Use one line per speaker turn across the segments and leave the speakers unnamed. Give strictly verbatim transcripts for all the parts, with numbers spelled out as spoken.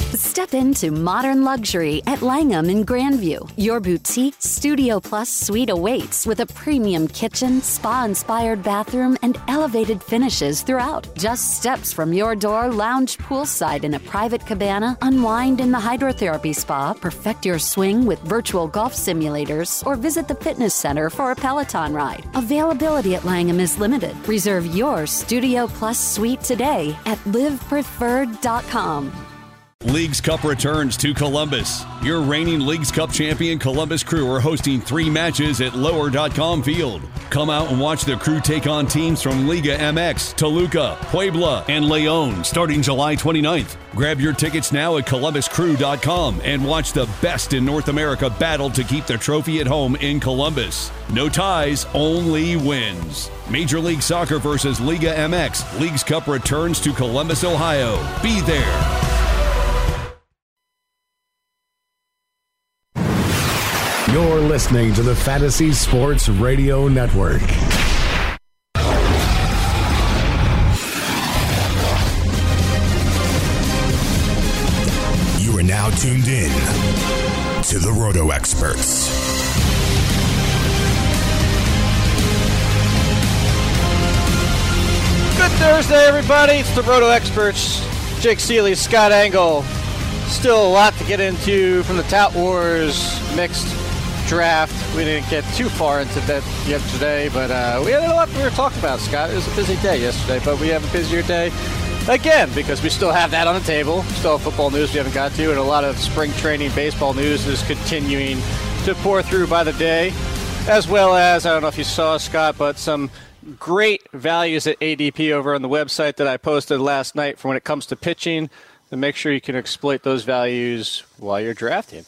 Step into modern luxury at Langham in Grandview. Your boutique Studio Plus suite awaits with a premium kitchen, spa-inspired bathroom, and elevated finishes throughout. Just steps from your door, lounge poolside in a private cabana, unwind in the hydrotherapy spa, perfect your swing with virtual golf simulators, or visit the fitness center for a Peloton ride. Availability at Langham is limited. Reserve your Studio Plus suite today at live preferred dot com.
Leagues Cup returns to Columbus. Your reigning Leagues Cup champion Columbus Crew are hosting three matches at lower dot com Field. Come out and watch the Crew take on teams from Liga M X, Toluca, Puebla, and León starting July twenty-ninth. Grab your tickets now at columbus crew dot com and watch the best in North America battle to keep the trophy at home in Columbus. No ties, only wins. Major League Soccer versus Liga M X. Leagues Cup returns to Columbus, Ohio. Be there.
You're listening to the Fantasy Sports Radio Network. You are now tuned in to the Roto Experts.
Good Thursday, everybody. It's the Roto Experts. Jake Seeley, Scott Engel. Still a lot to get into from the Tout Wars mixed draft. We didn't get too far into that yesterday, but uh, we had a lot we were talking about, Scott. It was a busy day yesterday, but we have a busier day again because we still have that on the table. Still have football news we haven't got to, and a lot of spring training baseball news is continuing to pour through by the day, as well as, I don't know if you saw, Scott, but some great values at A D P over on the website that I posted last night for when it comes to pitching, to make sure you can exploit those values while you're drafting.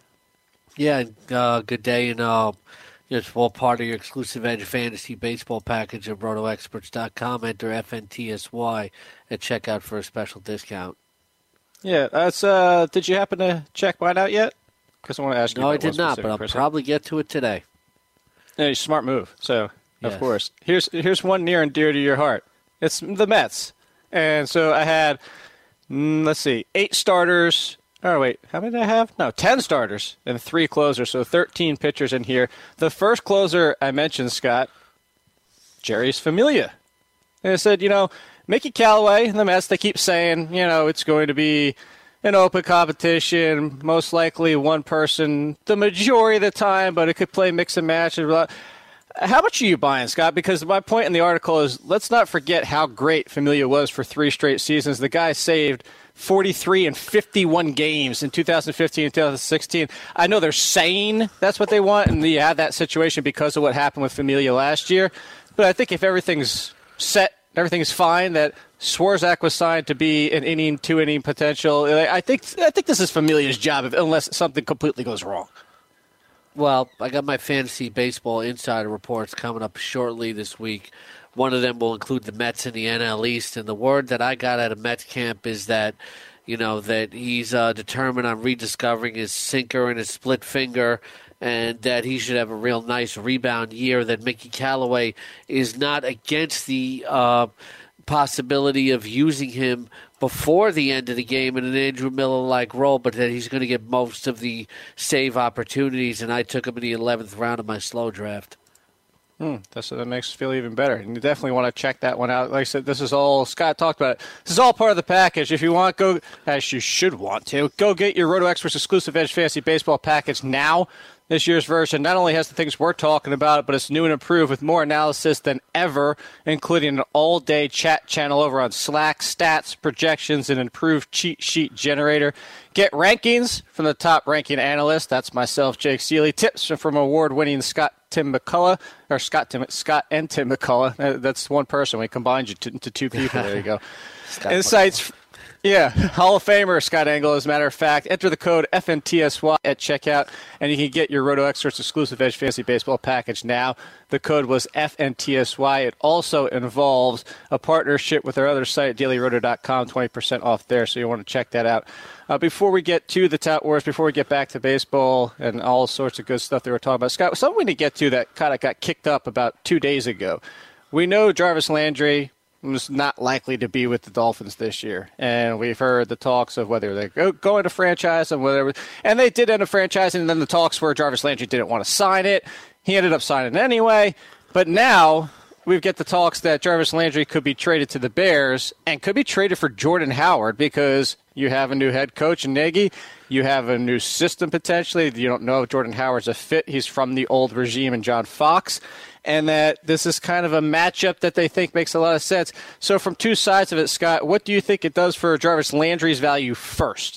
Yeah, uh, good day, and uh, it's all part of your exclusive Edge Fantasy Baseball package at roto experts dot com. Enter F N T S Y at checkout for a special discount.
Yeah, that's. Uh, did you happen to check mine out yet? Because I want to ask you.
No,
about
I did not, but I'll
person.
probably get to it today.
Yeah, smart move. So,
yes.
Of course, here's here's one near and dear to your heart. It's the Mets, and so I had, mm, let's see, eight starters. Oh, wait, how many did I have? No, ten starters and three closers, so thirteen pitchers in here. The first closer I mentioned, Scott, Jeurys Familia. And I said, you know, Mickey Callaway and the Mets, they keep saying, you know, it's going to be an open competition, most likely one person the majority of the time, but it could play mix and match. How much are you buying, Scott? Because my point in the article is let's not forget how great Familia was for three straight seasons. The guy saved forty-three and fifty-one games in two thousand fifteen and two thousand sixteen. I know they're saying that's what they want, and you have that situation because of what happened with Familia last year. But I think if everything's set, everything's fine, that Swarzak was signed to be an inning, two-inning potential. I think I think this is Familia's job, if, unless something completely goes wrong.
Well, I got my fantasy baseball insider reports coming up shortly this week. One of them will include the Mets in the N L East, and the word that I got out of Mets camp is that, you know, that he's uh, determined on rediscovering his sinker and his split finger, and that he should have a real nice rebound year. That Mickey Callaway is not against the uh, possibility of using him before the end of the game in an Andrew Miller-like role, but that he's going to get most of the save opportunities, and I took him in the eleventh round of my slow draft.
Hmm, that's, that makes us feel even better. And you definitely want to check that one out. Like I said, this is all, Scott talked about it. This is all part of the package. If you want, go, as you should want to, go get your Roto Experts exclusive Edge Fantasy Baseball package now. This year's version not only has the things we're talking about, but it's new and improved with more analysis than ever, including an all-day chat channel over on Slack, stats, projections, and improved cheat sheet generator. Get rankings from the top ranking analyst. That's myself, Jake Seeley. Tips from award-winning Scott Tim McCullough, or Scott Tim, Scott and Tim McCullough. That's one person. We combined you into two people. There you go. Insights. Yeah, Hall of Famer Scott Engel, as a matter of fact. Enter the code F N T S Y at checkout, and you can get your Roto Experts exclusive Edge Fantasy Baseball package now. The code was F N T S Y. It also involves a partnership with our other site, daily roto dot com, twenty percent off there, so you want to check that out. Uh, before we get to the Tout Wars, before we get back to baseball and all sorts of good stuff that we're talking about, Scott, something we need to get to that kind of got kicked up about two days ago. We know Jarvis Landry was not likely to be with the Dolphins this year. And we've heard the talks of whether they go, go into franchise and whatever. And they did end up franchising, and then the talks were Jarvis Landry didn't want to sign it. He ended up signing it anyway. But now we get the talks that Jarvis Landry could be traded to the Bears and could be traded for Jordan Howard because you have a new head coach in Nagy. You have a new system potentially. You don't know if Jordan Howard's a fit. He's from the old regime and John Fox. And that this is kind of a matchup that they think makes a lot of sense. So from two sides of it, Scott, what do you think it does for Jarvis Landry's value first?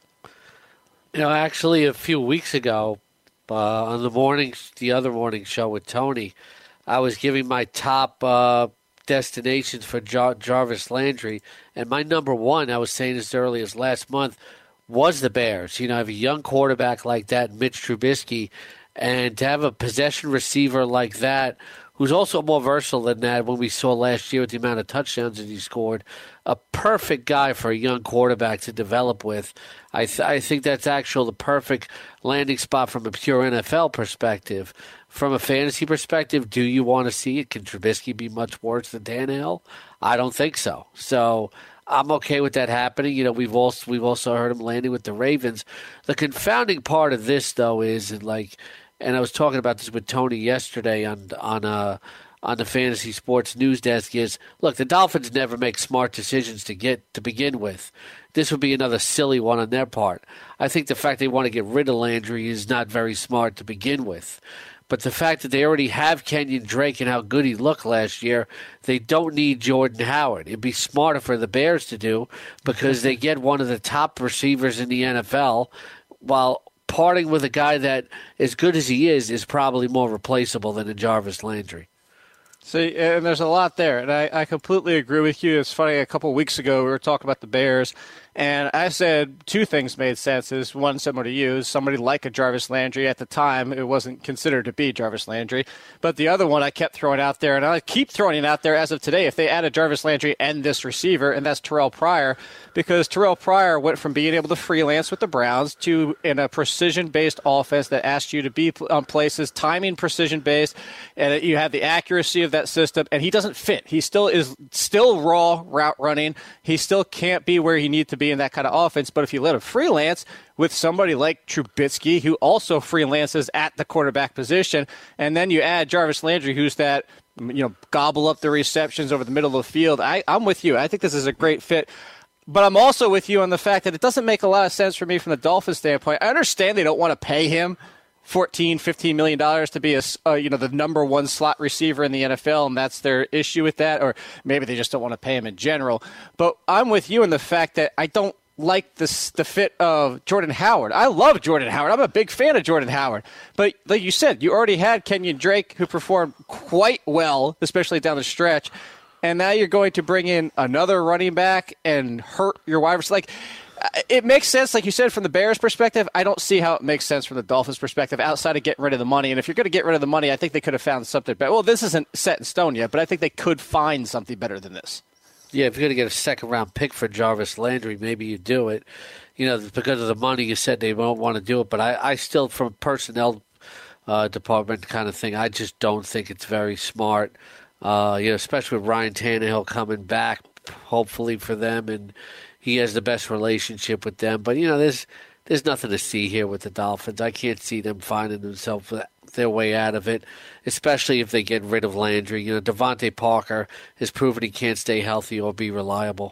You know, actually, a few weeks ago, uh, on the morning, the other morning show with Tony, I was giving my top uh, destinations for Jar- Jarvis Landry, and my number one, I was saying this early as last month, was the Bears. You know, I have a young quarterback like that, Mitch Trubisky, and to have a possession receiver like that, who's also more versatile than that when we saw last year with the amount of touchdowns that he scored, a perfect guy for a young quarterback to develop with. I, th- I think that's actually the perfect landing spot from a pure N F L perspective. From a fantasy perspective, do you want to see it? Can Trubisky be much worse than Tannehill? I don't think so. So I'm okay with that happening. You know, we've also we've also heard him landing with the Ravens. The confounding part of this, though, is and like, and I was talking about this with Tony yesterday on on uh on the Fantasy Sports News Desk. Is look, the Dolphins never make smart decisions to get to begin with. This would be another silly one on their part. I think the fact they want to get rid of Landry is not very smart to begin with. But the fact that they already have Kenyon Drake and how good he looked last year, they don't need Jordan Howard. It'd be smarter for the Bears to do because they get one of the top receivers in the N F L while parting with a guy that, as good as he is, is probably more replaceable than a Jarvis Landry.
See, and there's a lot there, and I, I completely agree with you. It's funny, a couple weeks ago we were talking about the Bears, and I said two things made sense. Is one, similar to you, somebody like a Jarvis Landry. At the time, it wasn't considered to be Jarvis Landry. But the other one I kept throwing out there, and I keep throwing it out there as of today, if they added Jarvis Landry and this receiver, and that's Terrell Pryor, because Terrell Pryor went from being able to freelance with the Browns to in a precision-based offense that asked you to be on places, timing precision-based, and you have the accuracy of that system, and he doesn't fit. He still is still raw route running. He still can't be where he needs to be in that kind of offense, but if you let him freelance with somebody like Trubisky, who also freelances at the quarterback position, and then you add Jarvis Landry, who's that, you know, gobble up the receptions over the middle of the field, I, I'm with you. I think this is a great fit. But I'm also with you on the fact that it doesn't make a lot of sense for me from the Dolphins standpoint. I understand they don't want to pay him fourteen, fifteen million dollars to be a, uh, you know, the number one slot receiver in the N F L, and that's their issue with that, or maybe they just don't want to pay him in general. But I'm with you in the fact that I don't like this, the fit of Jordan Howard. I love Jordan Howard. I'm a big fan of Jordan Howard. But like you said, you already had Kenyon Drake, who performed quite well, especially down the stretch, and now you're going to bring in another running back and hurt your wide receiver. Like, it makes sense, like you said, from the Bears' perspective. I don't see how it makes sense from the Dolphins' perspective outside of getting rid of the money. And if you're going to get rid of the money, I think they could have found something better. Well, this isn't set in stone yet, but I think they could find something better than this.
Yeah, if you're going to get a second-round pick for Jarvis Landry, maybe you do it. You know, because of the money, you said they won't want to do it. But I, I still, from a personnel uh, department kind of thing, I just don't think it's very smart. Uh, you know, especially with Ryan Tannehill coming back, hopefully for them, and he has the best relationship with them. But, you know, there's there's nothing to see here with the Dolphins. I can't see them finding themselves their way out of it, especially if they get rid of Landry. You know, Devontae Parker has proven he can't stay healthy or be reliable.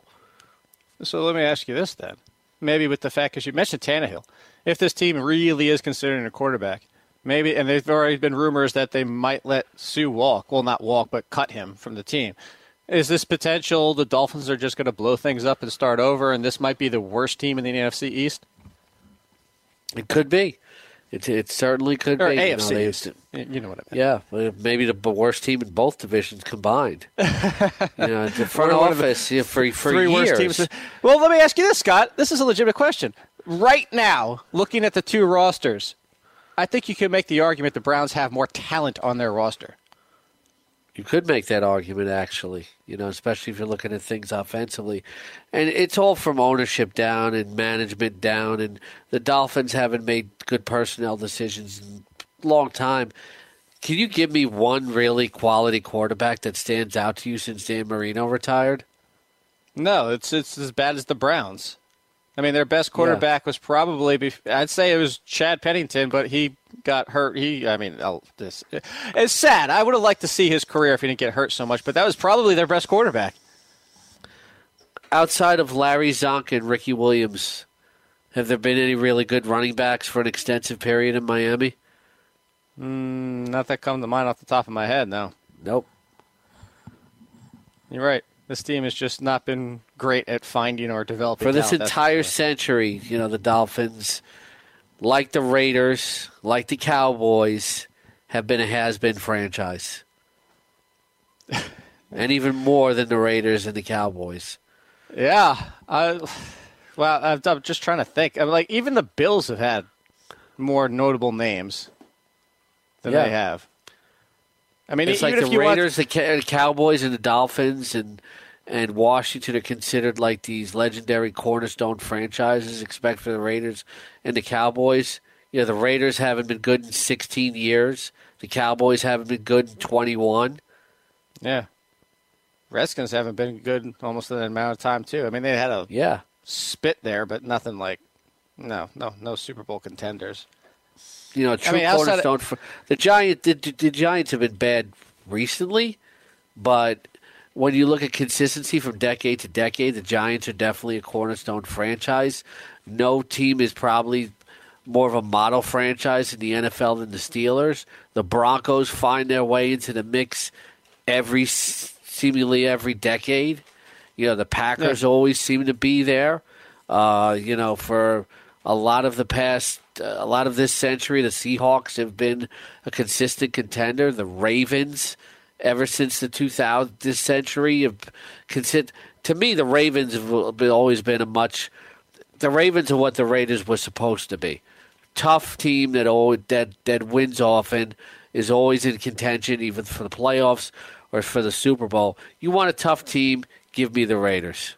So let me ask you this then. Maybe with the fact, because you mentioned Tannehill, if this team really is considering a quarterback, maybe, and there's already been rumors that they might let Sue walk. Well, not walk, but cut him from the team. Is this potential the Dolphins are just going to blow things up and start over, and this might be the worst team in the N F C East?
It could be. It, it certainly could
or
be.
A F C
you know,
East. You know what I mean.
Yeah, maybe the worst team in both divisions combined. you know, the front office the, for, for
three
years.
Worst teams. Well, let me ask you this, Scott. This is a legitimate question. Right now, looking at the two rosters, I think you can make the argument the Browns have more talent on their roster.
You could make that argument, actually, you know, especially if you're looking at things offensively. And it's all from ownership down and management down, and the Dolphins haven't made good personnel decisions in a long time. Can you give me one really quality quarterback that stands out to you since Dan Marino retired?
No, it's it's as bad as the Browns. I mean, their best quarterback yeah. was probably, I'd say it was Chad Pennington, but he got hurt. He, I mean, oh, this it's sad. I would have liked to see his career if he didn't get hurt so much, but that was probably their best quarterback.
Outside of Larry Zonk and Ricky Williams, have there been any really good running backs for an extensive period in Miami?
Mm, not that come to mind off the top of my head, no.
Nope.
You're right. This team has just not been great at finding or developing
for this
talent.
entire century. You know, the Dolphins, like the Raiders, like the Cowboys, have been a has-been franchise, and even more than the Raiders and the Cowboys.
Yeah, I, well, I'm just trying to think. I'm like, even the Bills have had more notable names than yeah. they have. I mean,
it's like the Raiders, want... the Cowboys, and the Dolphins, and and Washington are considered like these legendary cornerstone franchises. Except for the Raiders and the Cowboys. You know, the Raiders haven't been good in sixteen years. The Cowboys haven't been good in twenty-one.
Yeah, Redskins haven't been good almost an amount of time too. I mean, they had a
yeah
spit there, but nothing like no, no, no Super Bowl contenders.
You know, true I mean, cornerstone. Of, for, the Giants, the, the Giants have been bad recently, but when you look at consistency from decade to decade, the Giants are definitely a cornerstone franchise. No team is probably more of a model franchise in the N F L than the Steelers. The Broncos find their way into the mix every seemingly every decade. You know, the Packers yeah. always seem to be there. Uh, you know, for a lot of the past. A lot of this century, the Seahawks have been a consistent contender. The Ravens, ever since the two thousands, this century, have considered. To me, the Ravens have been, always been a much. The Ravens are what the Raiders were supposed to be. Tough team that always, that that wins often, is always in contention, even for the playoffs or for the Super Bowl. You want a tough team? Give me the Raiders.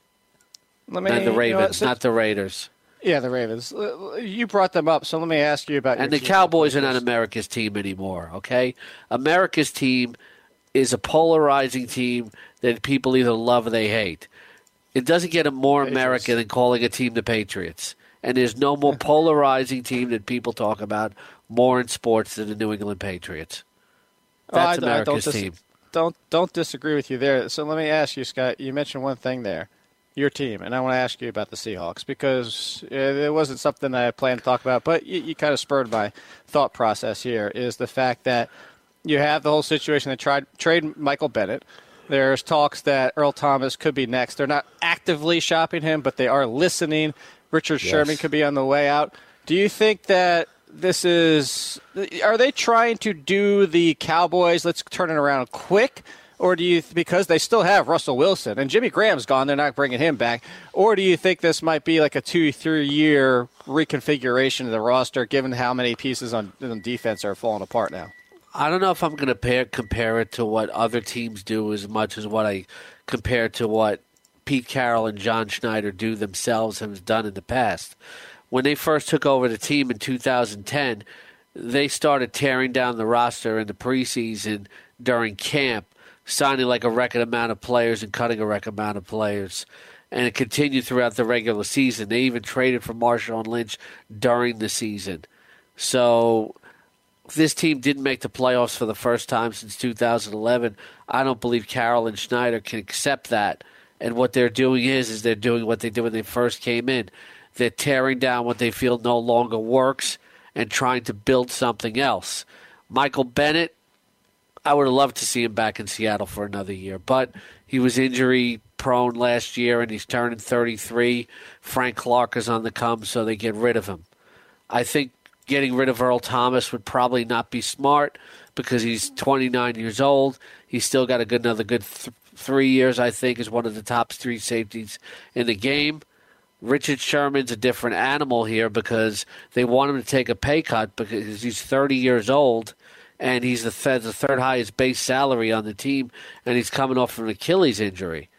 Let me,
not the Ravens,
you know, since,
not the Raiders.
Yeah, the Ravens. You brought them up, so let me ask you about.
And
your
the Cowboys are not America's team anymore. Okay, America's team is a polarizing team that people either love or they hate. It doesn't get more Patriots. American than calling a team the Patriots. And there's no more polarizing team that people talk about more in sports than the New England Patriots. That's oh, I, America's I don't dis- team.
Don't don't disagree with you there. So let me ask you, Scott. You mentioned one thing there. Your team, and I want to ask you about the Seahawks because it wasn't something that I planned to talk about, but you, you kind of spurred my thought process here, is the fact that you have the whole situation. They tried trade Michael Bennett. There's talks that Earl Thomas could be next. They're not actively shopping him, but they are listening. Richard yes. Sherman could be on the way out. Do you think that this is – are they trying to do the Cowboys, let's turn it around quick, or do you, because they still have Russell Wilson and Jimmy Graham's gone, they're not bringing him back, or do you think this might be like a two, three year reconfiguration of the roster, given how many pieces on, on defense are falling apart now?
I don't know if I'm going to pair, compare it to what other teams do as much as what I compare to what Pete Carroll and John Schneider do themselves have done in the past. When they first took over the team in two thousand ten, they started tearing down the roster in the preseason during camp, signing like a record amount of players and cutting a record amount of players. And it continued throughout the regular season. They even traded for Marshawn Lynch during the season. So this team didn't make the playoffs for the first time since two thousand eleven. I don't believe Carroll and Schneider can accept that. And what they're doing is, is they're doing what they did when they first came in. They're tearing down what they feel no longer works and trying to build something else. Michael Bennett, I would have loved to see him back in Seattle for another year, but he was injury-prone last year, and he's turning thirty-three. Frank Clark is on the come, so they get rid of him. I think getting rid of Earl Thomas would probably not be smart because he's twenty-nine years old. He's still got a good another good th- three years, I think, is one of the top three safeties in the game. Richard Sherman's a different animal here because they want him to take a pay cut because he's thirty years old and he's the, th- the third highest base salary on the team, and he's coming off an Achilles injury.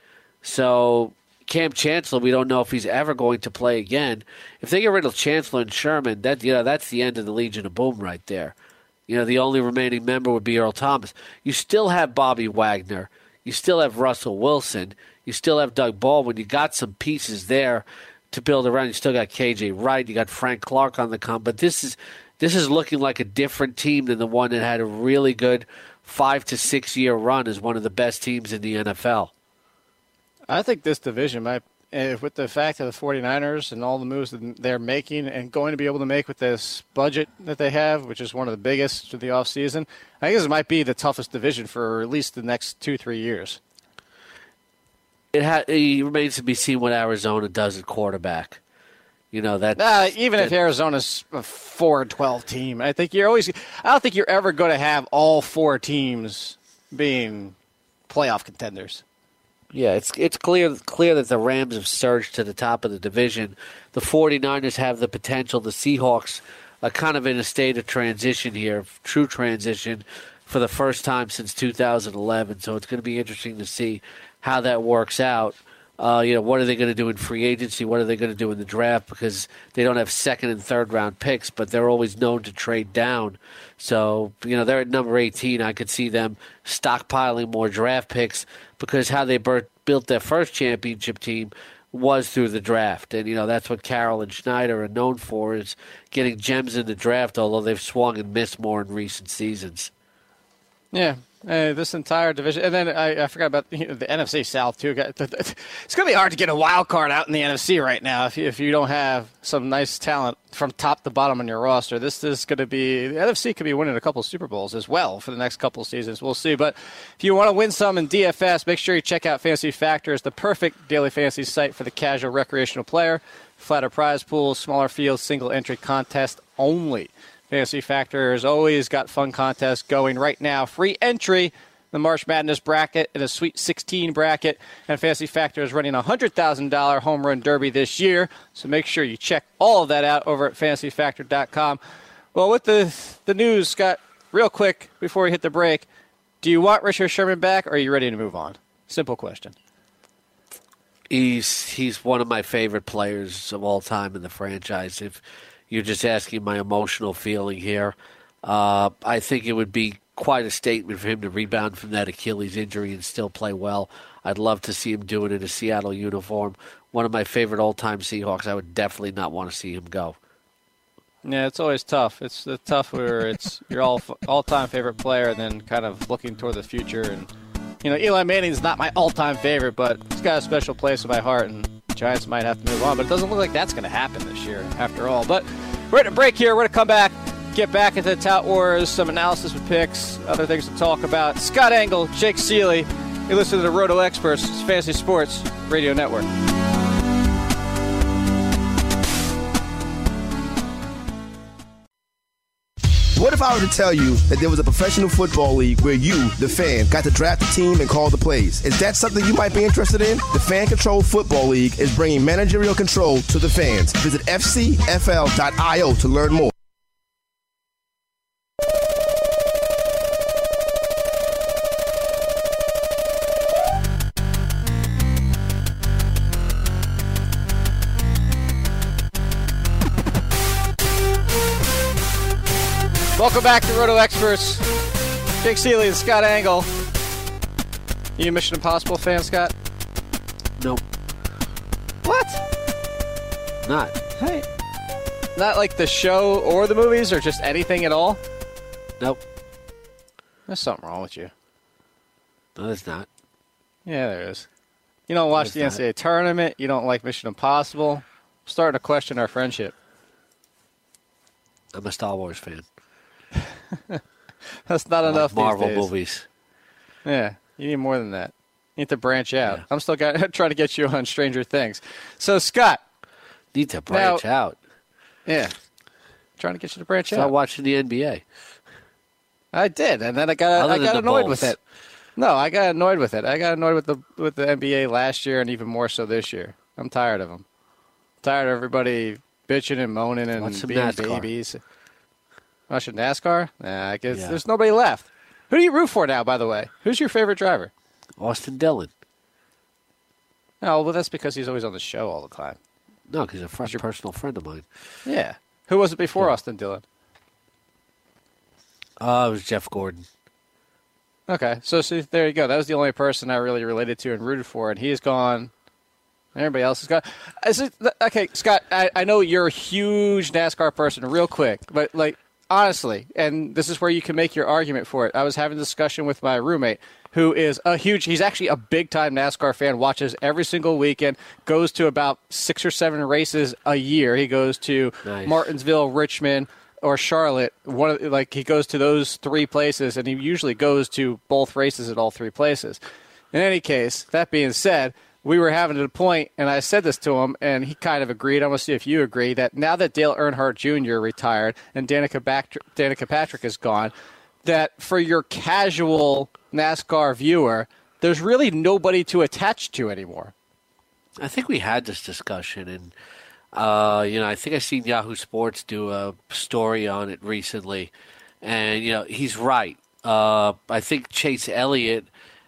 So Cam Chancellor, we don't know if he's ever going to play again. If they get rid of Chancellor and Sherman, that you know that's the end of the Legion of Boom right there. You know, the only remaining member would be Earl Thomas. You still have Bobby Wagner. You still have Russell Wilson. You still have Doug Baldwin. You got some pieces there to build around. You still got K J Wright. You got Frank Clark on the come. But this is this is looking like a different team than the one that had a really good five to six year run as one of the best teams in the N F L.
I think this division might, with the fact of the 49ers and all the moves that they're making and going to be able to make with this budget that they have, which is one of the biggest for the offseason, I think this might be the toughest division for at least the next two, three years.
It, ha- it remains to be seen what Arizona does at quarterback. You know that.
Uh, even
that,
if Arizona's a four and twelve team, I think you're always. I don't think you're ever going to have all four teams being playoff contenders.
Yeah, it's it's clear clear that the Rams have surged to the top of the division. The 49ers have the potential. The Seahawks are kind of in a state of transition here, true transition, for the first time since two thousand eleven. So it's going to be interesting to see how that works out. Uh, you know, what are they going to do in free agency? What are they going to do in the draft? Because they don't have second and third round picks, but they're always known to trade down. So, you know, they're at number eighteen. I could see them stockpiling more draft picks because how they bur- built their first championship team was through the draft. And, you know, that's what Carroll and Schneider are known for, is getting gems in the draft, although they've swung and missed more in recent seasons.
Yeah. Uh, this entire division, and then I, I forgot about you know, the N F C South too. It's going to be hard to get a wild card out in the N F C right now if you, if you don't have some nice talent from top to bottom on your roster. This is going to be the N F C could be winning a couple of Super Bowls as well for the next couple of seasons. We'll see. But if you want to win some in D F S, make sure you check out Fantasy Factors, the perfect daily fantasy site for the casual recreational player. Flatter prize pools, smaller fields, single entry contest only. Fantasy Factor has always got fun contests going right now. Free entry, the March Madness bracket and a Sweet sixteen bracket. And Fantasy Factor is running a one hundred thousand dollars home run derby this year. So make sure you check all of that out over at fantasy factor dot com. Well, with the, the news, Scott, real quick before we hit the break, do you want Richard Sherman back or are you ready to move on? Simple question.
He's he's one of my favorite players of all time in the franchise. If you're just asking my emotional feeling here, uh, I think it would be quite a statement for him to rebound from that Achilles injury and still play well. I'd love to see him do it in a Seattle uniform. One of my favorite all-time Seahawks. I would definitely not want to see him go.
Yeah, it's always tough. It's uh, tough where it's your all all-time favorite player and then kind of looking toward the future. And you know, Eli Manning's not my all-time favorite, but he's got a special place in my heart, and the Giants might have to move on. But it doesn't look like that's going to happen this year, after all. But we're at a break here. We're going to come back, get back into the Tout Wars, some analysis with picks, other things to talk about. Scott Engel, Jake Seeley. You listen to the Roto Experts, Fantasy Sports Radio Network.
What if I were to tell you that there was a professional football league where you, the fan, got to draft a team and call the plays? Is that something you might be interested in? The Fan Control Football League is bringing managerial control to the fans. Visit F C F L dot I O to learn more.
Welcome back to Roto Experts. Jake Seeley and Scott Engel. You a Mission Impossible fan, Scott?
Nope.
What?
Not.
Hey. Not like the show or the movies or just anything at all?
Nope.
There's something wrong with you.
No, there's not.
Yeah, there is. You don't watch
There's
the
not.
N C double A tournament. You don't like Mission Impossible. I'm starting to question our friendship.
I'm a Star Wars fan.
That's not
I
enough
like Marvel
these days.
movies.
Yeah, you need more than that. You need to branch out.
Yeah.
I'm still got, trying to get you on Stranger Things. So, Scott.
Need to branch
Now-
out.
Yeah. Trying to get you to branch
Start
out.
watching the N B A.
I did, and then I got
Other
I
than
got
the
annoyed
Bulls.
with it. No, I got annoyed with it. I got annoyed with the with the N B A last year and even more so this year. I'm tired of them. Tired of everybody bitching and moaning and
Watch some
being
NASCAR.
babies. Watching NASCAR? Nah, I guess
Yeah.
there's nobody left. Who do you root for now, by the way? Who's your favorite driver?
Austin Dillon.
Oh, well, that's because he's always on the show all the time.
No, because he's a fresh
your-
personal friend of mine.
Yeah. Who was it before Austin Dillon?
Uh, it was Jeff Gordon.
Okay, so see, there you go. That was the only person I really related to and rooted for, and he's gone. Everybody else has gone. Is it, okay, Scott, I, I know you're a huge NASCAR person, real quick, but, like, honestly, and this is where you can make your argument for it. I was having a discussion with my roommate, who is a huge, he's actually a big-time NASCAR fan, watches every single weekend, goes to about six or seven races a year. He goes to nice. Martinsville, Richmond, or Charlotte. One of, like he goes to those three places, and he usually goes to both races at all three places. In any case, that being said, we were having a point, and I said this to him, and he kind of agreed. I want to see if you agree that now that Dale Earnhardt Junior retired and Danica, Bact- Danica Patrick is gone, that for your casual NASCAR viewer, there's really nobody to attach to anymore.
I think we had this discussion, and uh, you know, I think I seen Yahoo Sports do a story on it recently, and you know, he's right. Uh, I think Chase Elliott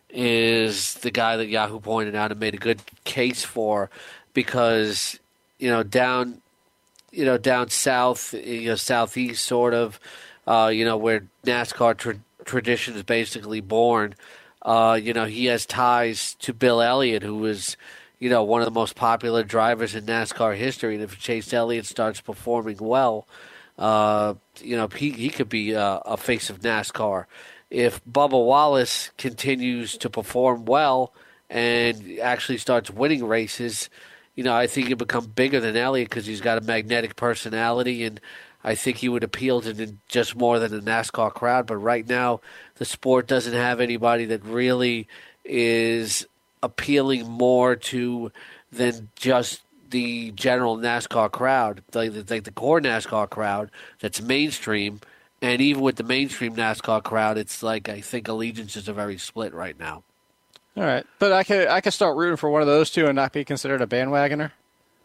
is the guy that Yahoo pointed out and made a good case for, because you know down, you know down south, you know southeast sort of, uh, you know where NASCAR tra- tradition is basically born. Uh, you know he has ties to Bill Elliott, who was you know one of the most popular drivers in NASCAR history. And if Chase Elliott starts performing well, uh, you know he he could be a, a face of NASCAR. If Bubba Wallace continues to perform well and actually starts winning races, you know, I think he'll become bigger than Elliott because he's got a magnetic personality, and I think he would appeal to just more than a NASCAR crowd. But right now, the sport doesn't have anybody that really is appealing more to than just the general NASCAR crowd, like the, like the core NASCAR crowd that's mainstream. And even with the mainstream NASCAR crowd, it's like I think allegiances are very split right now.
All right, but I could I could start rooting for one of those two and not be considered a bandwagoner.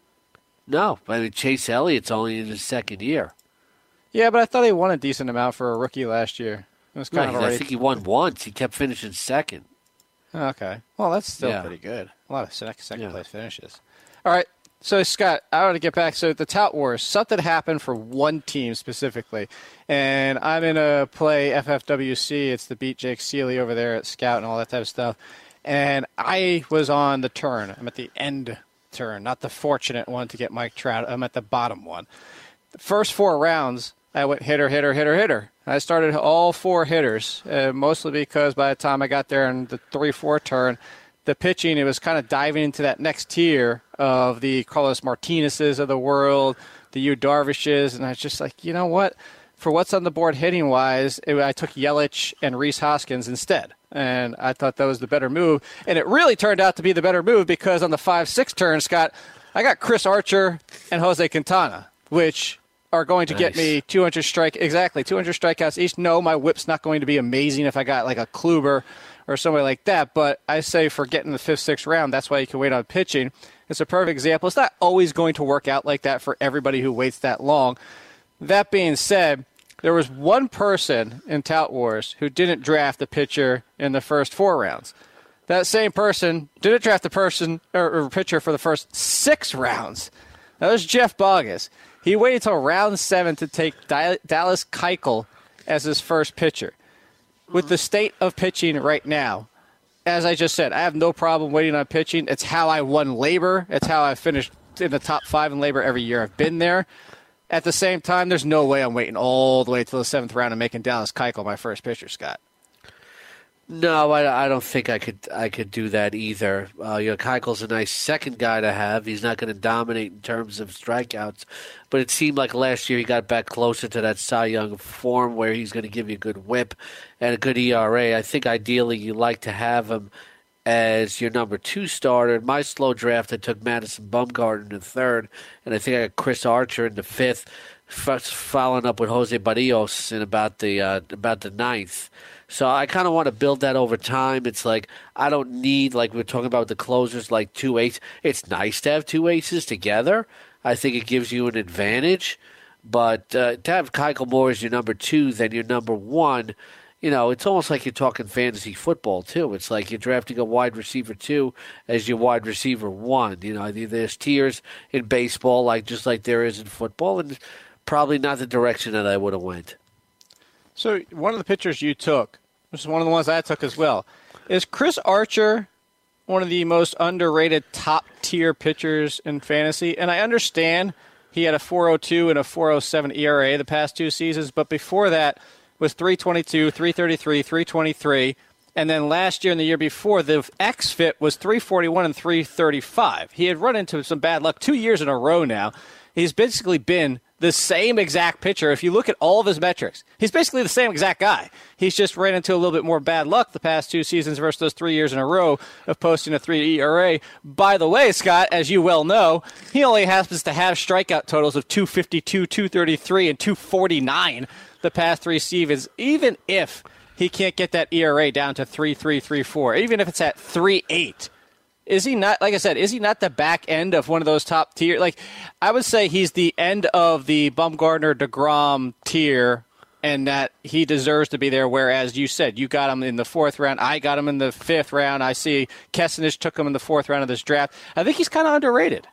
No, I mean Chase Elliott's only in his second year.
Yeah, but I thought he won a decent amount for a rookie last year. It was kind
no,
of already...
I think he won once. He kept finishing second.
Okay, well that's still
yeah.
pretty good. A lot of second, second
yeah.
place finishes. All right. So, Scott, I want to get back. So, the Tout Wars, something happened for one team specifically. And I'm in a play F F W C. It's the Beat Jake Seeley over there at Scout and all that type of stuff. And I was on the turn. I'm at the end turn, not the fortunate one to get Mike Trout. I'm at the bottom one. The first four rounds, I went hitter, hitter, hitter, hitter. I started all four hitters, uh, mostly because by the time I got there in the three four turn, the pitching, it was kind of diving into that next tier of the Carlos Martinez's of the world, the Yu Darvishes, and I was just like, you know what? For what's on the board hitting-wise, it, I took Yelich and Rhys Hoskins instead, and I thought that was the better move. And it really turned out to be the better move because on the five six turn, Scott, I got Chris Archer and Jose Quintana, which are going to nice. get me two hundred strike exactly two hundred strikeouts each. No, my whip's not going to be amazing if I got like a Kluber or somebody like that, but I say for getting the fifth, sixth round, that's why you can wait on pitching. It's a perfect example. It's not always going to work out like that for everybody who waits that long. That being said, there was one person in Tout Wars who didn't draft the pitcher in the first four rounds. That same person didn't draft the person or, or pitcher for the first six rounds. That was Jeff Bogus. He waited until round seven to take Dallas Keuchel as his first pitcher. With the state of pitching right now, as I just said, I have no problem waiting on pitching. It's how I won labor. It's how I finished in the top five in labor every year I've been there. At the same time, there's no way I'm waiting all the way till the seventh round and making Dallas Keuchel my first pitcher, Scott.
No, I, I don't think I could I could do that either. Uh, you know, Keuchel's a nice second guy to have. He's not going to dominate in terms of strikeouts, but it seemed like last year he got back closer to that Cy Young form where he's going to give you a good whip and a good E R A. I think ideally you like to have him as your number two starter. In my slow draft, I took Madison Bumgarner in the third, and I think I got Chris Archer in the fifth, following up with Jose Barrios in about the uh, about the ninth. So I kind of want to build that over time. It's like I don't need, like we we're talking about with the closers, like two aces. It's nice to have two aces together. I think it gives you an advantage. But uh, to have Keuchel more as your number two than your number one, you know, it's almost like you're talking fantasy football, too. It's like you're drafting a wide receiver two as your wide receiver one. You know, there's tiers in baseball, like just like there is in football, and probably not the direction that I would have went.
So one of the pictures you took, which is one of the ones I took as well, is Chris Archer one of the most underrated top-tier pitchers in fantasy? And I understand he had a four oh two and a four oh seven E R A the past two seasons, but before that was three twenty-two, three thirty-three, three twenty-three, and then last year and the year before, the X-Fit was three forty-one and three thirty-five. He had run into some bad luck two years in a row now. He's basically been the same exact pitcher. If you look at all of his metrics, he's basically the same exact guy. He's just ran into a little bit more bad luck the past two seasons versus those three years in a row of posting a three E R A. By the way, Scott, as you well know, he only happens to have strikeout totals of two fifty-two, two thirty-three, and two forty-nine the past three seasons, even if he can't get that E R A down to three three, three four, even if it's at three eight. Is he not, like I said, is he not the back end of one of those top tier? Like, I would say he's the end of the Bumgarner DeGrom tier, and that he deserves to be there, whereas you said you got him in the fourth round. I got him in the fifth round. I see Kessenich took him in the fourth round of this draft. I think he's kind of underrated.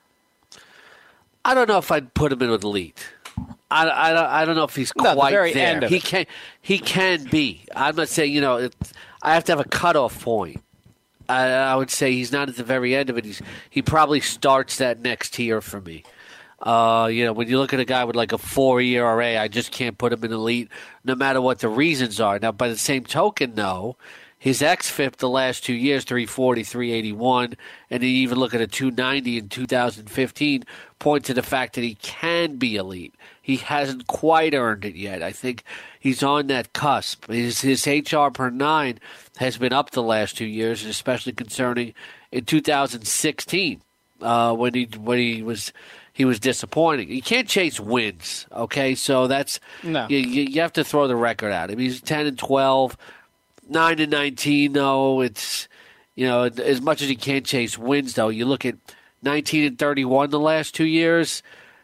I don't know if I'd put him in with elite. I, I, I don't know if he's
no,
quite
the very
there.
End of
he
it.
can he can be. I'm not saying, you know, it, I have to have a cutoff point. I, I would say he's not at the very end of it. He's he probably starts that next tier for me. Uh, you know, when you look at a guy with like a four E R A, I just can't put him in elite, no matter what the reasons are. Now, by the same token, though, his X-F I P the last two years, three forty, three eighty-one, and you even look at a two ninety in two thousand fifteen, point to the fact that he can be elite. He hasn't quite earned it yet. I think he's on that cusp. His, his H R per nine has been up the last two years, and especially concerning in two thousand sixteen uh, when he when he was he was disappointing. You can't chase wins, okay? So that's
no.
you, you have to throw the record out. I mean, he's ten and twelve, nine and nineteen. Though it's you know as much as you can't chase wins, though you look at nineteen and thirty-one the last two years.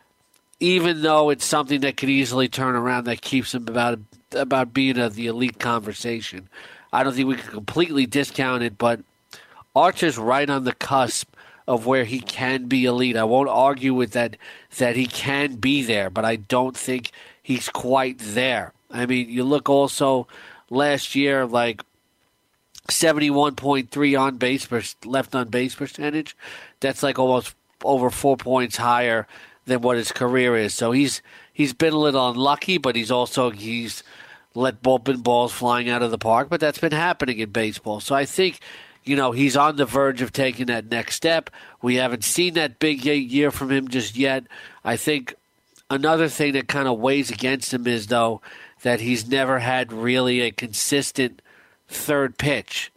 Even though it's something that could easily turn around, that keeps him about about being a, the elite conversation. I don't think we can completely discount it, but Archer's right on the cusp of where he can be elite. I won't argue with that that he can be there, but I don't think he's quite there. I mean, you look also last year, like seventy-one point three on base per, left on base percentage. That's like almost over four points higher than what his career is. So he's he's been a little unlucky, but he's also he's let bullpen balls flying out of the park. But that's been happening in baseball. So I think, you know, he's on the verge of taking that next step. We haven't seen that big year from him just yet. I think another thing that kind of weighs against him is, though, that he's never had really a consistent third pitch.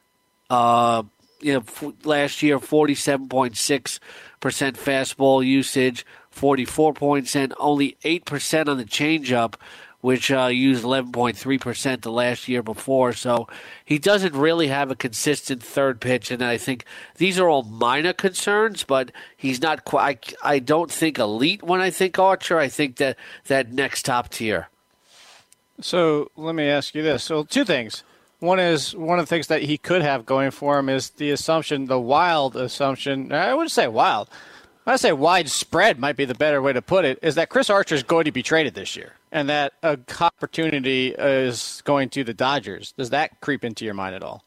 Uh, you know, f- last year, forty-seven point six percent fastball usage, forty-four percent, only eight percent on the changeup, which uh, used eleven point three percent the last year before. So he doesn't really have a consistent third pitch, and I think these are all minor concerns, but he's not quite, I, I don't think elite when I think Archer. I think that, that next top tier.
So let me ask you this. So two things. One is one of the things that he could have going for him is the assumption, the wild assumption. I wouldn't say wild. I'd say widespread might be the better way to put it, is that Chris Archer is going to be traded this year and that a opportunity is going to the Dodgers. Does that creep into your mind at all?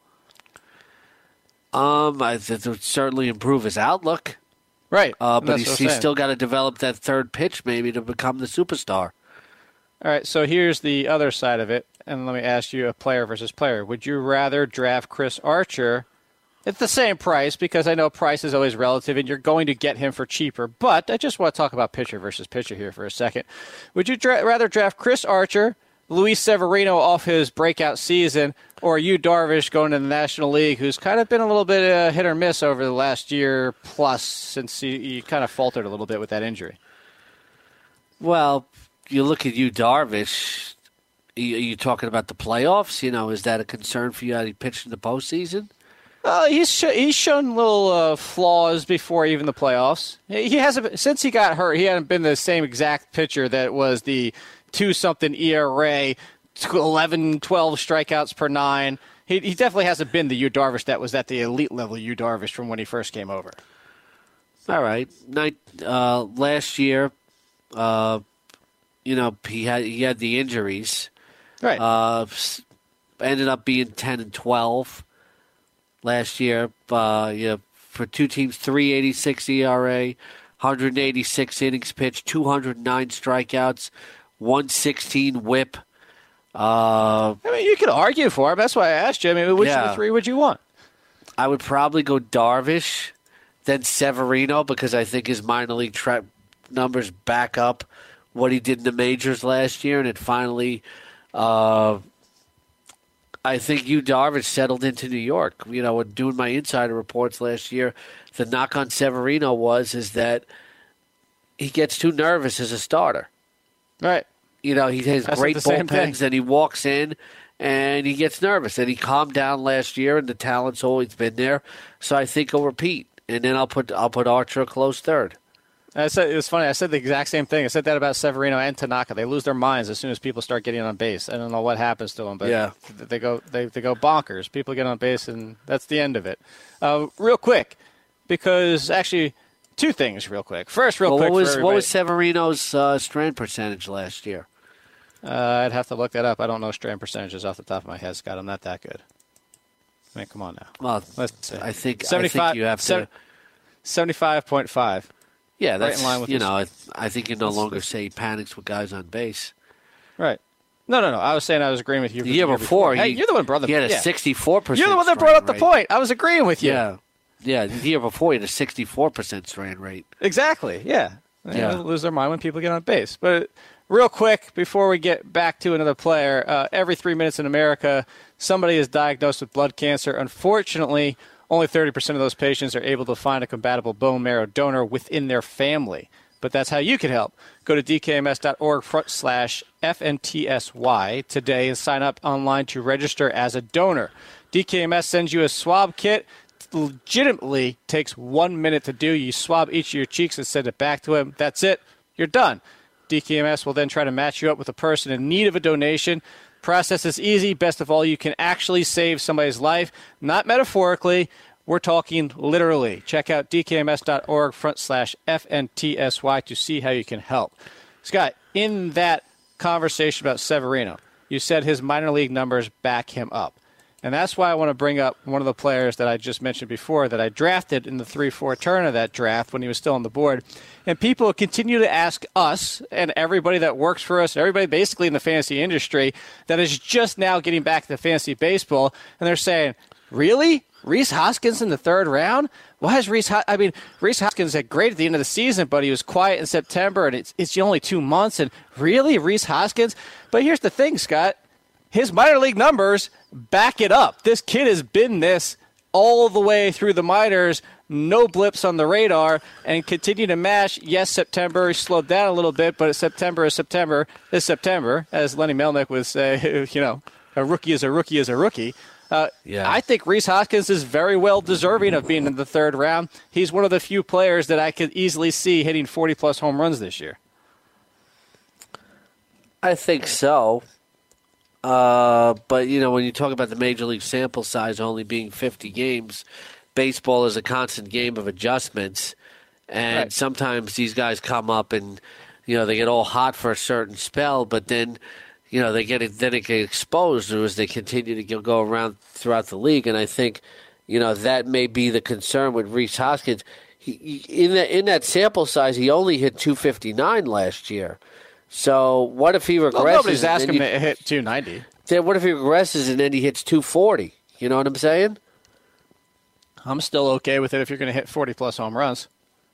Um, I think it would certainly improve his outlook.
Right.
Uh, but he's, he's still got to develop that third pitch maybe to become the superstar.
All right, so here's the other side of it, and let me ask you a player versus player. Would you rather draft Chris Archer at the same price, because I know price is always relative and you're going to get him for cheaper, but I just want to talk about pitcher versus pitcher here for a second. Would you dra- rather draft Chris Archer, Luis Severino off his breakout season, or Yu Darvish going to the National League, who's kind of been a little bit uh, hit or miss over the last year plus since he, he kind of faltered a little bit with that injury?
Well, you look at Yu Darvish, are you talking about the playoffs? You know, is that a concern for you how he pitched in the postseason?
Uh, he's sh- he's shown little uh, flaws before even the playoffs. He hasn't, since he got hurt, he hadn't been the same exact pitcher that was the two something E R A, eleven, twelve strikeouts per nine. He he definitely hasn't been the Yu Darvish that was at the elite level Yu Darvish from when he first came over.
All right, Night uh, last year. Uh, You know, he had he had the injuries,
Right.
Uh, ended up being ten and twelve last year. Uh, you know, for two teams, three eighty-six E R A, one hundred eighty-six innings pitched, two hundred nine strikeouts, one sixteen whip. Uh,
I mean, you could argue for him. That's why I asked you. I mean, which
yeah.
of the three would you want?
I would probably go Darvish, then Severino, because I think his minor league tra- numbers back up what he did in the majors last year, and it finally, uh, I think Yu Darvish settled into New York. You know, when doing my insider reports last year, the knock on Severino was is that he gets too nervous as a starter.
Right.
You know, he has
That's
great
the same
bullpens,
thing.
and he walks in, and he gets nervous. And he calmed down last year, and the talent's always been there. So I think he'll repeat. And then I'll put I'll put Archer a close third.
I said it was funny. I said the exact same thing. I said that about Severino and Tanaka. They lose their minds as soon as people start getting on base. I don't know what happens to them, but
Yeah.
they go they, they go bonkers. People get on base, and that's the end of it. Uh, real quick, because actually, two things real quick. First, real
Well,
quick,
what was
for
what was
everybody.
Severino's uh, strand percentage last year?
Uh, I'd have to look that up. I don't know strand percentages off the top of my head, Scott. I'm not that good. I mean, come on now.
Well,
Let's see.
I think I
seventy-five
think you have to.
seven- seventy-five point five.
Yeah, that's
in line with
you
his-
know. I, I think you no
that's-
longer say he panics with guys on base.
Right. No, no, no. I was saying I was agreeing with you.
The year before,
Hey,
he,
you're the one that brought the
he had a
yeah.
sixty-four percent.
You're the one that brought up the point. I was agreeing with you.
Yeah, yeah. The year before, he had a sixty-four percent strand rate.
Exactly. Yeah. They
Yeah.
lose their mind when people get on base. But real quick, before we get back to another player, uh, every three minutes in America, somebody is diagnosed with blood cancer. Unfortunately, only thirty percent of those patients are able to find a compatible bone marrow donor within their family. But that's how you can help. Go to dkms.org front slash FNTSY today and sign up online to register as a donor. D K M S sends you a swab kit. It legitimately takes one minute to do. You swab each of your cheeks and send it back to him. That's it. You're done. D K M S will then try to match you up with a person in need of a donation. Process is easy. Best of all, you can actually save somebody's life, not metaphorically. We're talking literally. Check out dkms.org front slash FNTSY to see how you can help. Scott, in that conversation about Severino, you said his minor league numbers back him up. And that's why I want to bring up one of the players that I just mentioned before that I drafted in the three four turn of that draft when he was still on the board. And people continue to ask us and everybody that works for us, everybody basically in the fantasy industry that is just now getting back to fantasy baseball, and they're saying, really? Rhys Hoskins in the third round? Why is Rhys? Ho- I mean, Rhys Hoskins had great at the end of the season, but he was quiet in September, and it's it's only two months. And really, Rhys Hoskins? But here's the thing, Scott. His minor league numbers back it up. This kid has been this all the way through the minors, no blips on the radar, and continue to mash. Yes, September he slowed down a little bit, but September is September is September, as Lenny Melnick would say. You know, a rookie is a rookie is a rookie. Uh,
Yeah.
I think Rhys Hoskins is very well deserving of being in the third round. He's one of the few players that I could easily see hitting forty-plus home runs this year.
I think so. Uh, but, you know, when you talk about the major league sample size only being fifty games, baseball is a constant game of adjustments. And
Right.
sometimes these guys come up and, you know, they get all hot for a certain spell, but then, you know, they get it, then it gets exposed as they continue to go- go around throughout the league. And I think, you know, that may be the concern with Rhys Hoskins. He, he, in, the, in that sample size, he only hit two fifty-nine last year. So what if he regresses?
Well, nobody's
and
asking him
then
to hit two ninety.
Then what if he regresses and then he hits two forty? You know what I'm saying?
I'm still okay with it if you're going to hit forty-plus home runs.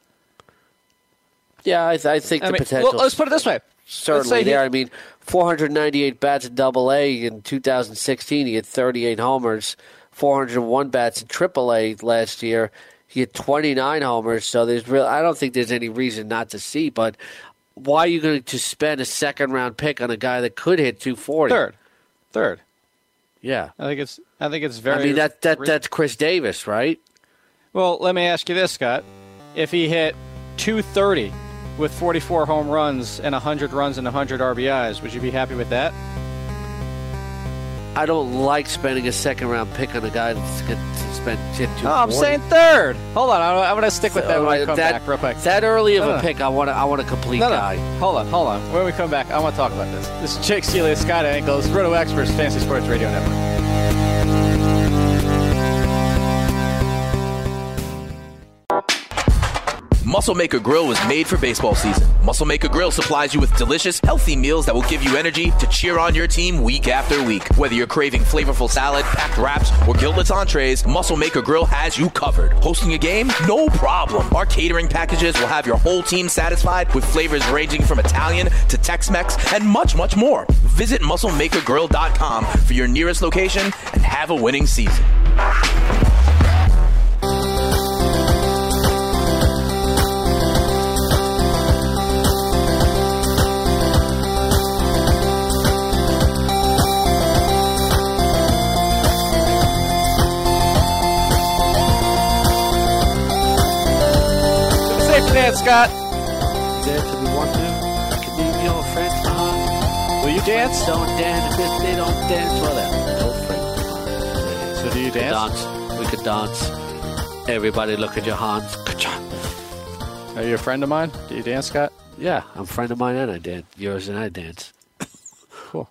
Yeah, I, I think
I
the
mean,
potential.
well, let's put it this way. Let's
certainly
say
there.
he-
I mean, four hundred ninety-eight bats in Double A in two thousand sixteen. He had thirty-eight homers. four hundred one bats in Triple A last year. He had twenty-nine homers. So there's real. I don't think there's any reason not to see. But why are you going to spend a second round pick on a guy that could hit two forty?
Third, third.
Yeah.
I think it's. I think it's very.
I mean that that that's Chris Davis, right?
Well, let me ask you this, Scott. If he hit two thirty with forty-four home runs and one hundred runs and one hundred R B Is, would you be happy with that?
I don't like spending a second round pick on a guy that's, that's been hit two forty.
No, I'm saying third. Hold on. I'm, I'm going to stick with that
So,
when we
uh,
come
that,
back real quick.
That early of
No,
a
no.
pick, I want, I want a complete
No, no.
guy.
Hold on, hold on. When we come back, I want to talk about this. This is Jake Celia, Scott Engels, Roto Experts, Fantasy Sports Radio Network.
Muscle Maker Grill was made for baseball season. Muscle Maker Grill supplies you with delicious, healthy meals that will give you energy to cheer on your team week after week. Whether you're craving flavorful salad, packed wraps, or guiltless entrees, Muscle Maker Grill has you covered. Hosting a game? No problem. Our catering packages will have your whole team satisfied with flavors ranging from Italian to Tex-Mex and much, much more. Visit muscle maker grill dot com for your nearest location and have a winning season.
Dance, Scott.
Dance if you want to. I can leave your friends behind.
Will you dance?
Don't dance if they don't dance. Whatever. No friends behind.
So do you
We could
dance?
dance. We could dance. Everybody look at your hands. Ka-cha.
Are you a friend of mine? Do you dance, Scott?
Yeah, I'm a friend of mine and I dance. Yours and I dance.
Cool.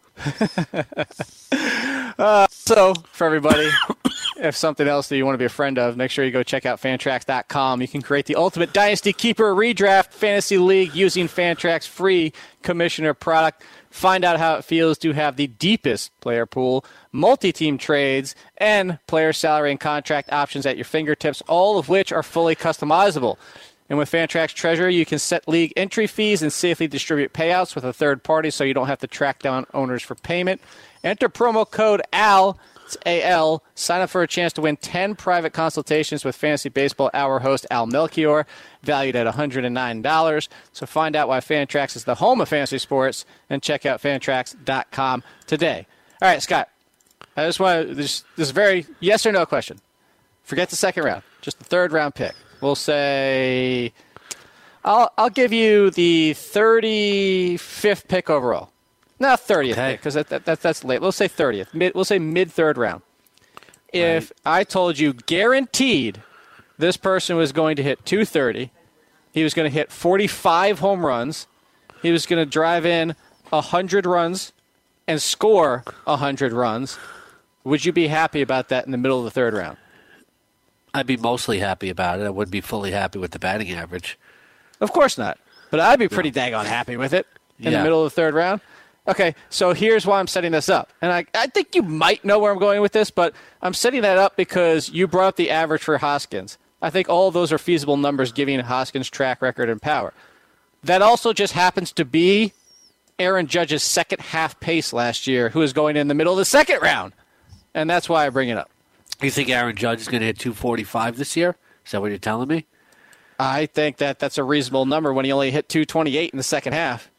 uh, so, for everybody, if something else that you want to be a friend of, make sure you go check out Fantrax dot com. You can create the ultimate Dynasty Keeper redraft fantasy league using Fantrax free commissioner product. Find out how it feels to have the deepest player pool, multi-team trades, and player salary and contract options at your fingertips, all of which are fully customizable. And with Fantrax Treasurer, you can set league entry fees and safely distribute payouts with a third party so you don't have to track down owners for payment. Enter promo code A L, it's A L, sign up for a chance to win ten private consultations with Fantasy Baseball Hour host Al Melchior, valued at one hundred nine dollars. So find out why Fantrax is the home of fantasy sports and check out Fantrax dot com today. All right, Scott, I just want to, this, this is a very yes or no question. Forget the second round, just the third round pick. We'll say, I'll I'll give you the thirty-fifth pick overall. No, thirtieth
Okay.
pick, because that, that, that, that's late. We'll say thirtieth. Mid, we'll say mid-third round. If right. I told you guaranteed this person was going to hit two thirty, he was going to hit forty-five home runs, he was going to drive in one hundred runs and score one hundred runs, would you be happy about that in the middle of the third round?
I'd be mostly happy about it. I wouldn't be fully happy with the batting average.
Of course not. But I'd be pretty no. daggone happy with it in yeah. the middle of the third round. Okay, so here's why I'm setting this up. And I, I think you might know where I'm going with this, but I'm setting that up because you brought up the average for Hoskins. I think all of those are feasible numbers given Hoskins' track record and power. That also just happens to be Aaron Judge's second half pace last year, who is going in the middle of the second round. And that's why I bring it up.
You think Aaron Judge is going to hit two forty-five this year? Is that what you're telling me?
I think that that's a reasonable number when he only hit two twenty-eight in the second half.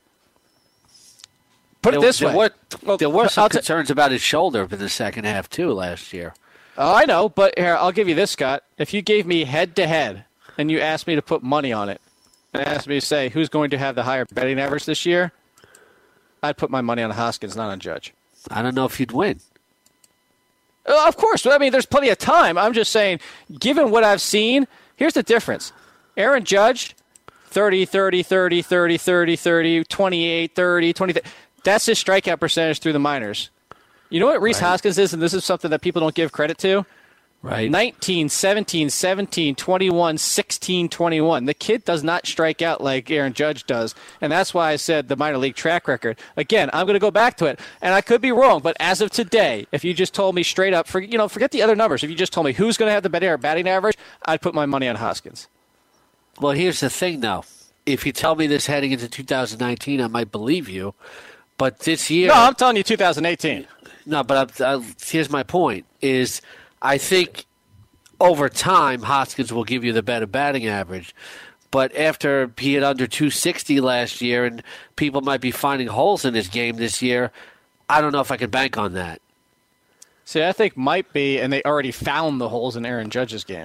Put
there,
it this
there
way.
Were,
well,
there were some
I'll
concerns t- about his shoulder in the second half, too, last year.
Oh, I know, but here, I'll give you this, Scott. If you gave me head-to-head and you asked me to put money on it and asked me to say who's going to have the higher betting average this year, I'd put my money on Hoskins, not on Judge.
I don't know if you'd win.
Uh, of course. I mean, there's plenty of time. I'm just saying, given what I've seen, here's the difference. Aaron Judge, thirty, thirty, thirty, thirty, thirty, thirty, twenty-eight, thirty, twenty. That's his strikeout percentage through the minors. You know what Reese right. Hoskins is, and this is something that people don't give credit to?
Right.
nineteen, seventeen, seventeen, twenty-one, sixteen, twenty-one. The kid does not strike out like Aaron Judge does, and that's why I said the minor league track record. Again, I'm going to go back to it, and I could be wrong, but as of today, if you just told me straight up, for, you know, forget the other numbers. If you just told me who's going to have the better batting average, I'd put my money on Hoskins.
Well, here's the thing, though. If you tell me this heading into two thousand nineteen, I might believe you, but this year...
No, I'm telling you two thousand eighteen.
No, but I, I, here's my point, is... I think over time, Hoskins will give you the better batting average. But after he hit under two sixty last year and people might be finding holes in his game this year, I don't know if I can bank on that.
See, I think might be, and they already found the holes in Aaron Judge's game.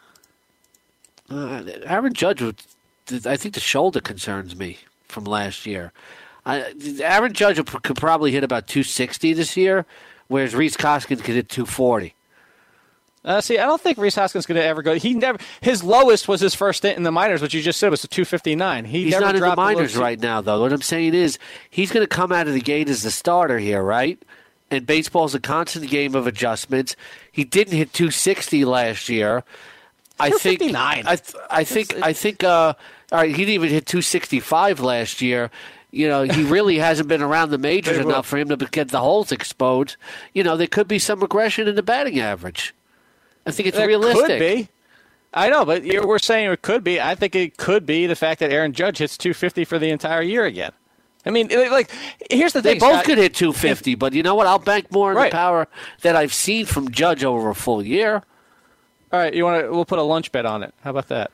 Uh, Aaron Judge, I think the shoulder concerns me from last year. I, Aaron Judge could probably hit about two sixty this year, whereas Reese Hoskins could hit two forty.
Uh, see, I don't think Rhys Hoskins is going to ever go. He never. His lowest was his first stint in the minors, which you just said was a two fifty-nine. He
he's
never
not in the
dropped
minors
below-
right now, though. What I'm saying is he's going to come out of the gate as the starter here, right? And baseball's a constant game of adjustments. He didn't hit two sixty last year. I think. I, th- I think. I think. Uh, all right, he didn't even hit two sixty-five last year. You know, he really hasn't been around the majors enough for him to get the holes exposed. You know, there could be some regression in the batting average. I think it's
There
realistic.
Could be. I know, but you're, we're saying it could be. I think it could be the fact that Aaron Judge hits two fifty for the entire year again. I mean, like, here's the
They
thing.
both
Scott.
could hit two fifty, but you know what? I'll bank more on
Right.
the power that I've seen from Judge over a full year.
All right, you want to? We'll put a lunch bet on it. How about that?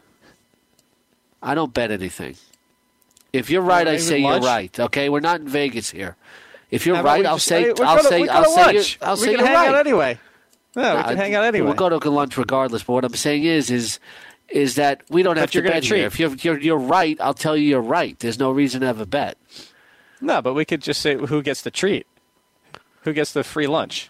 I don't bet anything. If you're right, I
Maybe
say
lunch?
you're right. Okay, we're not in Vegas here. If you're
How about
right,
we
I'll
just-
say
hey, we'll
I'll
go to-
say
we go
I'll
to
say
lunch.
you're, I'll
we
say
can
you're
hang
right.
out anyway. No, we
Nah,
can hang out anyway.
We'll go to lunch regardless. But what I'm saying is, is, is that we don't
But
have to
you're gonna
bet here.
treat.
If you're, you're you're right, I'll tell you you're right. There's no reason to have a bet.
No, but we could just say who gets the treat, who gets the free lunch.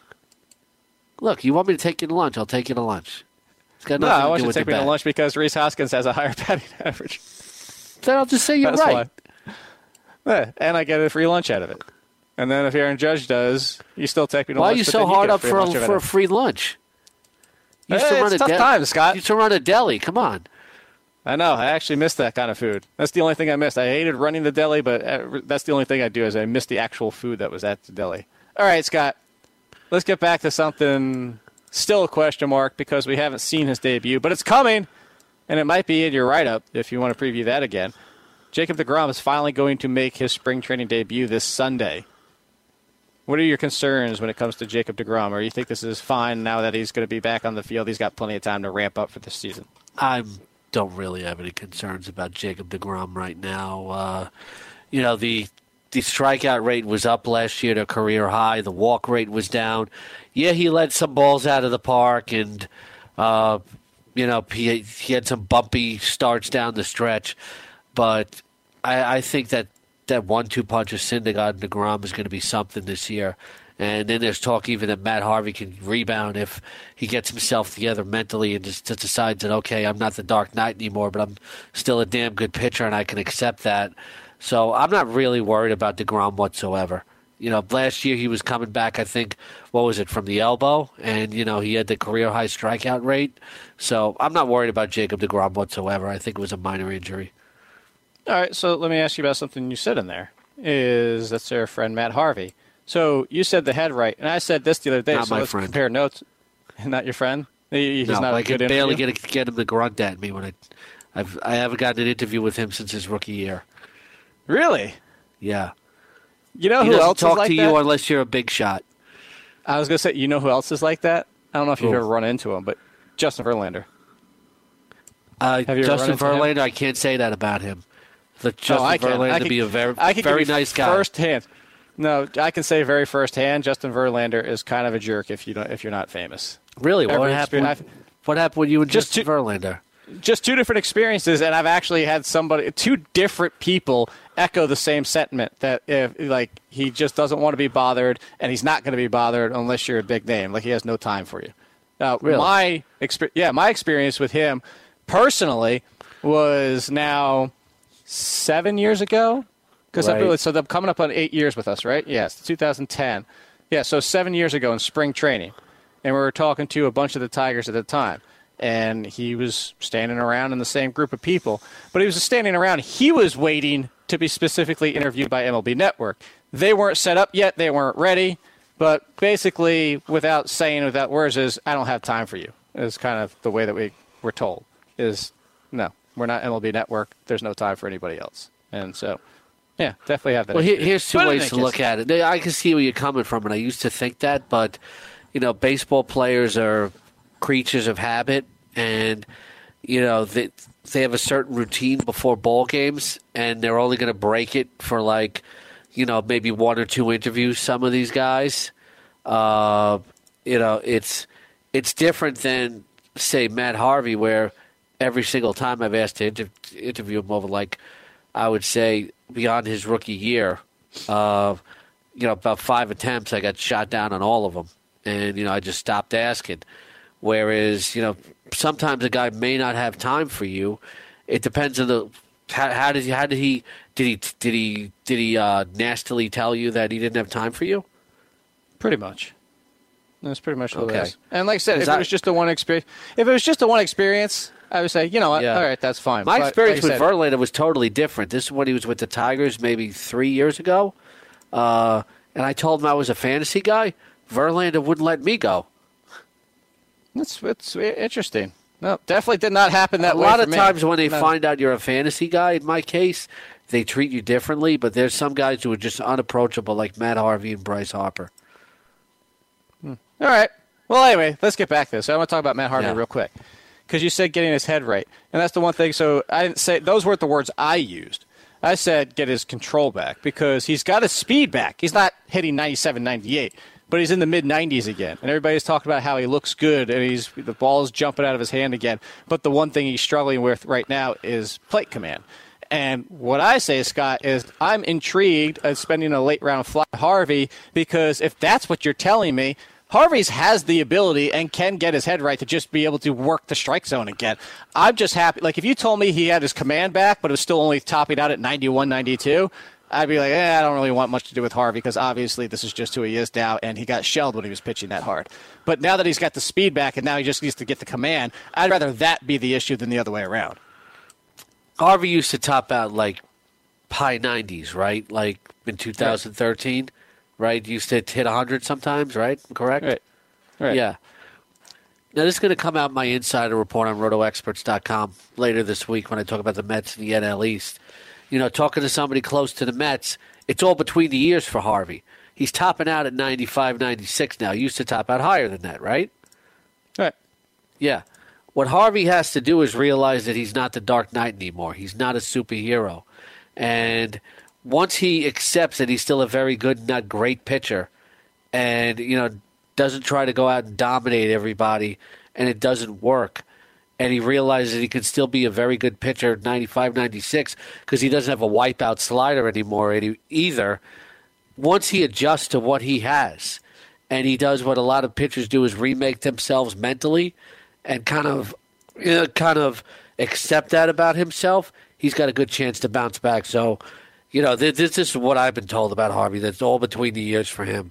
Look, you want me to take you to lunch? I'll take you to lunch. It's got
No,
nothing
I
to
want
do
you to
with
take
the
me to
bet.
lunch because Rhys Hoskins has a higher batting average.
Then I'll just say you're
That's
right.
why. Yeah, and I get a free lunch out of it. And then if Aaron Judge does, you still take me to
Why
lunch.
are you
but
so
then
hard
get
up
free
for a,
lunch out of
for a
it.
free lunch? You used
Hey,
to run
it's
a
tough
de-
times, Scott.
You used to run a deli. Come on.
I know. I actually missed that kind of food. That's the only thing I missed. I hated running the deli, but uh, that's the only thing I do is I miss the actual food that was at the deli. All right, Scott. Let's get back to something still a question mark because we haven't seen his debut, but it's coming, and it might be in your write-up if you want to preview that again. Jacob deGrom is finally going to make his spring training debut this Sunday. What are your concerns when it comes to Jacob deGrom? Or you think this is fine now that he's going to be back on the field? He's got plenty of time to ramp up for this season.
I don't really have any concerns about Jacob deGrom right now. Uh, you know, the the strikeout rate was up last year to a career high. The walk rate was down. Yeah, he let some balls out of the park, and uh, you know he he had some bumpy starts down the stretch. But I, I think that that one-two punch of Syndergaard and deGrom is going to be something this year. And then there's talk even that Matt Harvey can rebound if he gets himself together mentally and just, just decides that, okay, I'm not the Dark Knight anymore, but I'm still a damn good pitcher and I can accept that. So I'm not really worried about deGrom whatsoever. You know, last year he was coming back, I think, what was it, from the elbow? And, you know, he had the career-high strikeout rate. So I'm not worried about Jacob deGrom whatsoever. I think it was a minor injury.
All right, so let me ask you about something you said in there. Is that's our friend Matt Harvey. So you said the head right, and I said this the other day.
Not
so
my
let's
friend.
compare notes. Not your friend? He- He's
no,
not a
I can
good
barely
interview?
get get him to grunt at me when I, I've I haven't gotten an interview with him since his rookie year.
Really?
Yeah,
You know
he
who
doesn't
else
talk
is like
to
that?
you unless you're a big shot.
I was going to say, you know who else is like that? I don't know if you've
Who?
ever run into him, but Justin Verlander.
Uh,
Have you ever
Justin
run into him?
Verlander, I can't say that about him. The Justin
Oh, I can.
Verlander
I
to
can-
be a very
I can
very
give you
nice guy.
Firsthand. No, I can say very firsthand. Justin Verlander is kind of a jerk if you don't if you're not famous.
Really, what
Every
happened?
experience-
What happened when you and
Just
Justin
two-
Verlander?
Just two different experiences, and I've actually had somebody, two different people, echo the same sentiment that if like he just doesn't want to be bothered, and he's not going to be bothered unless you're a big name. Like he has no time for you. Now,
Really?
my exper- yeah, my experience with him personally was now seven years ago. Because
Right.
really, so they're coming up on eight years with us, right? Yes, two thousand ten. Yeah, so seven years ago in spring training, and we were talking to a bunch of the Tigers at the time. And he was standing around in the same group of people. But he was standing around. He was waiting to be specifically interviewed by M L B Network. They weren't set up yet. They weren't ready. But basically, without saying, without words, is I don't have time for you. Is kind of the way that we were told. Is no, we're not M L B Network. There's no time for anybody else. And so, yeah, definitely have that.
Well, here,
experience.
here's two
But in
ways
any
to
case-
look at it. I can see where you're coming from, and I used to think that, but you know, baseball players are creatures of habit, and you know they they have a certain routine before ball games, and they're only going to break it for like you know maybe one or two interviews. Some of these guys, uh, you know, it's it's different than say Matt Harvey, where every single time I've asked to inter- interview him over like I would say beyond his rookie year, uh, you know, about five attempts, I got shot down on all of them, and you know I just stopped asking. Whereas, you know, sometimes a guy may not have time for you. It depends on the how, how did he, how did he did he did he did he uh, nastily tell you that he didn't have time for you?
Pretty much. That's pretty much what
Okay.
it is. And like I said, if
I-
it was just a one experience, if it was just a one experience, I would say, you know what,
Yeah.
all right, that's fine.
My
But
experience
like I
with
said,
Verlander was totally different. This is when he was with the Tigers maybe three years ago. Uh, and I told him I was a fantasy guy. Verlander wouldn't let me go.
It's, it's interesting. No, definitely did not happen that
a
way
lot
for
of
me.
times when they
No.
find out you're a fantasy guy, in my case, they treat you differently. But there's some guys who are just unapproachable, like Matt Harvey and Bryce Harper.
All right. Well, anyway, let's get back to this. I want to talk about Matt Harvey
Yeah.
real quick because you said getting his head right, and that's the one thing. So I didn't say those weren't the words I used. I said get his control back because he's got his speed back. He's not hitting ninety-seven, ninety-eight, but he's in the mid nineties again, and everybody's talking about how he looks good and he's the ball's jumping out of his hand again. But the one thing he's struggling with right now is plate command. And what I say, Scott, is I'm intrigued at spending a late round fly Harvey because if that's what you're telling me, Harvey's has the ability and can get his head right to just be able to work the strike zone again. I'm just happy. Like, if you told me he had his command back, but it was still only topping out at ninety-one, ninety-two, I'd be like, eh, I don't really want much to do with Harvey because obviously this is just who he is now, and he got shelled when he was pitching that hard. But now that he's got the speed back and now he just needs to get the command, I'd rather that be the issue than the other way around.
Harvey used to top out like high nineties, right? Like in two thousand thirteen, right? Used to hit one hundred sometimes, right? Correct?
Right. Right.
Yeah. Now, this is going to come out in my insider report on roto experts dot com later this week when I talk about the Mets and the N L East. You know, talking to somebody close to the Mets, it's all between the ears for Harvey. He's topping out at ninety-five, ninety-six now. He used to top out higher than that, right?
Right.
Yeah. What Harvey has to do is realize that he's not the Dark Knight anymore. He's not a superhero. And once he accepts that he's still a very good, not great pitcher, and, you know, doesn't try to go out and dominate everybody, and it doesn't work, and he realizes that he can still be a very good pitcher at ninety-five, ninety-six because he doesn't have a wipeout slider anymore either, once he adjusts to what he has, and he does what a lot of pitchers do is remake themselves mentally and kind of, you know, kind of accept that about himself, he's got a good chance to bounce back. So, you know, this, this is what I've been told about Harvey. That's all between the ears for him.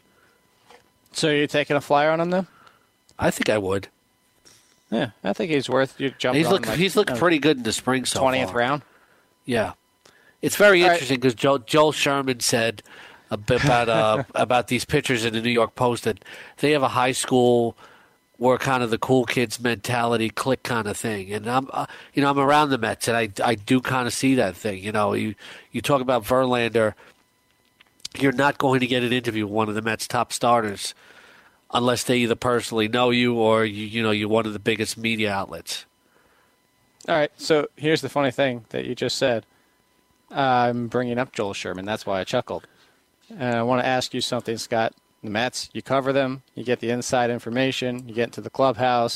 So you're taking a flyer on him, then?
I think I would.
Yeah, I think he's worth you jumping
He's
on.
looked
like,
he's looked
uh,
pretty good in the spring so
twentieth
far.
round.
Yeah, it's very
All right.
interesting because Joel, Joel Sherman said about uh, about these pitchers in the New York Post that they have a high school or kind of the cool kids mentality click kind of thing. And I'm uh, you know I'm around the Mets and I I do kind of see that thing. You know, you you talk about Verlander, you're not going to get an interview with one of the Mets' top starters unless they either personally know you or you you know you're one of the biggest media outlets.
All right, so here's the funny thing that you just said. I'm bringing up Joel Sherman. That's why I chuckled. And I want to ask you something, Scott. The Mets, you cover them. You get the inside information. You get into the clubhouse.